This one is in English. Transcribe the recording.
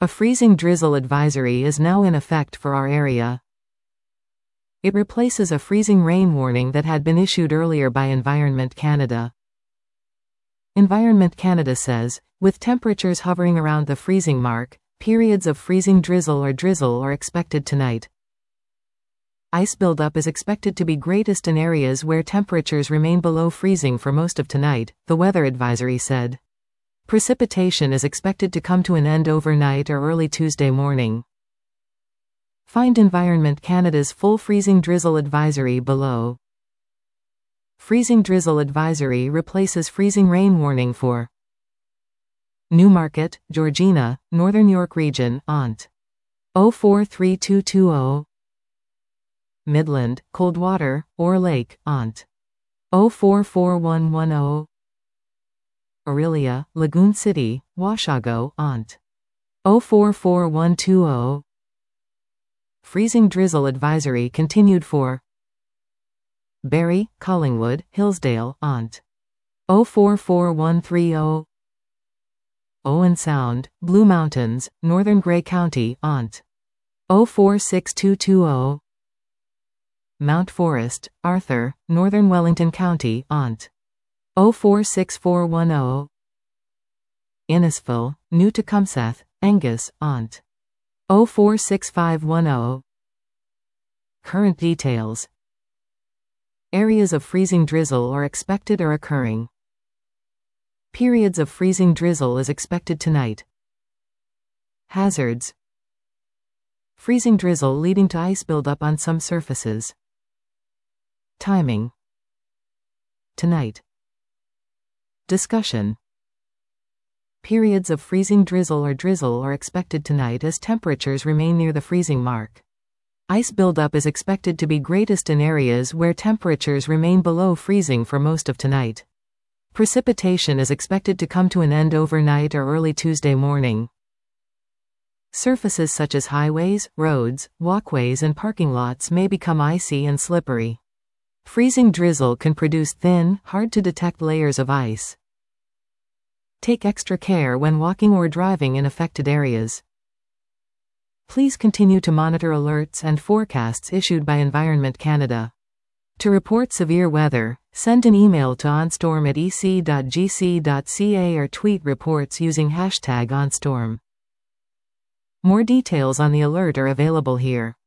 A freezing drizzle advisory is now in effect for our area. It replaces a freezing rain warning that had been issued earlier by Environment Canada. Environment Canada says, with temperatures hovering around the freezing mark, periods of freezing drizzle or drizzle are expected tonight. Ice buildup is expected to be greatest in areas where temperatures remain below freezing for most of tonight, the weather advisory said. Precipitation is expected to come to an end overnight or early Tuesday morning. Find Environment Canada's full freezing drizzle advisory below. Freezing drizzle advisory replaces freezing rain warning for Newmarket, Georgina, Northern York Region, ONT. 043220. Midland, Coldwater, Orr Lake, ONT. 044110. Orillia, Lagoon City, Washago, ONT. 044120. Freezing drizzle advisory continued for Barrie, Collingwood, Hillsdale, ONT. 044130. Owen Sound, Blue Mountains, Northern Grey County, ONT. 046220. Mount Forest, Arthur, Northern Wellington County, ONT. 046410. Innisfil, New Tecumseth, Angus, ONT. 046510. Current details. Areas of freezing drizzle are expected or occurring. Periods of freezing drizzle is expected tonight. Hazards. Freezing drizzle leading to ice buildup on some surfaces. Timing. Tonight. Discussion. Periods of freezing drizzle or drizzle are expected tonight as temperatures remain near the freezing mark. Ice buildup is expected to be greatest in areas where temperatures remain below freezing for most of tonight. Precipitation is expected to come to an end overnight or early Tuesday morning. Surfaces such as highways, roads, walkways and parking lots may become icy and slippery. Freezing drizzle can produce thin, hard-to-detect layers of ice. Take extra care when walking or driving in affected areas. Please continue to monitor alerts and forecasts issued by Environment Canada. To report severe weather, send an email to onstorm@ec.gc.ca or tweet reports using #OnStorm. More details on the alert are available here.